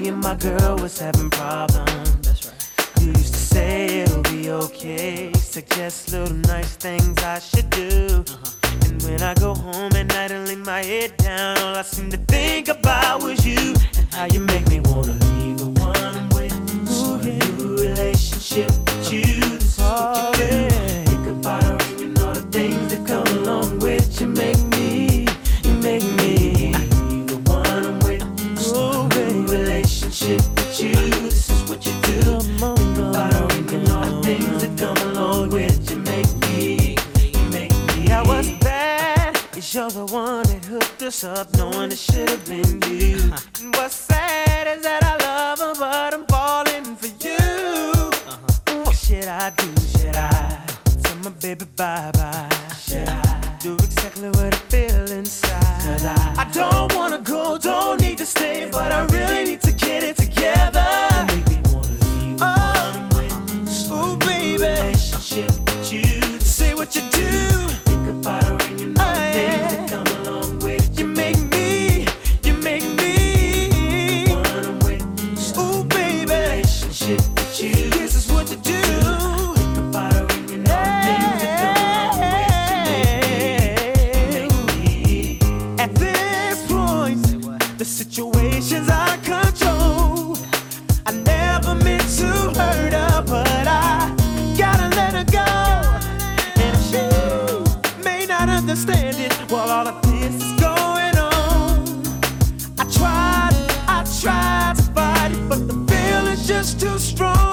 me and my girl was having problems. That's right. You used to say it'll be okay, suggest little nice things I should do. And when I go home at night and lay my head down, all I seem to think about was you and how you make me wanna leave the one I'm with. Start a new relationship with you. This is what you do. Think about her and all the things that come along with you. Make me, you make me leave the one I'm with. Start a new relationship with you. This is what you do. Think about her and all the things that come along with you. Make me, you make me. I was bad, 'cause you're the one that hooked us up, knowing it should have been you. And what's sad is that I love her, but I'm falling for you. What should I do? Should I tell my baby bye-bye? Should I do exactly what I feel inside? 'Cause I don't wanna go, don't need to stay, but I really need to get it together. Make me wanna leave the one I'm with. Oh, baby, relationship with you. Say what you do. Think about her and you know the things that come along with you. You make me, you make me the one I'm with. Oh, baby, relationship with you. This is what you do. Think about her and you know the things that come along with you. You make me. At this point, the situation's out of control. I never meant to hurt her, but I gotta let her go. And if she may not understand it while all of this is going on, I tried to fight it, but the feeling's just too strong.